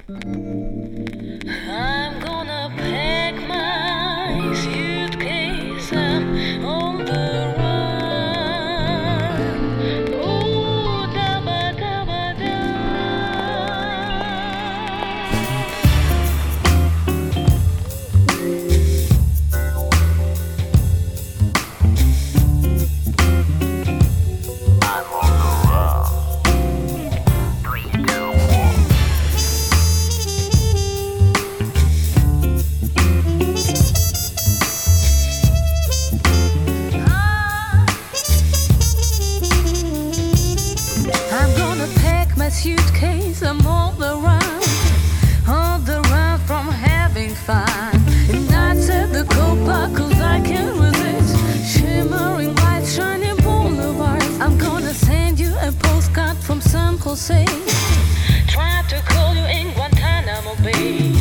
I'm gonna pack my suitcase. I'm on the run. Ooh, da ba da ba da. I'm on the run. 3, 2, 1. I'm gonna pack my suitcase. I'm on the run from having fun. And I set the copa 'cause I can't resist. Shimmering lights, shining boulevards. I'm gonna send you a postcard from San Jose. Try to call you in Guantanamo Bay.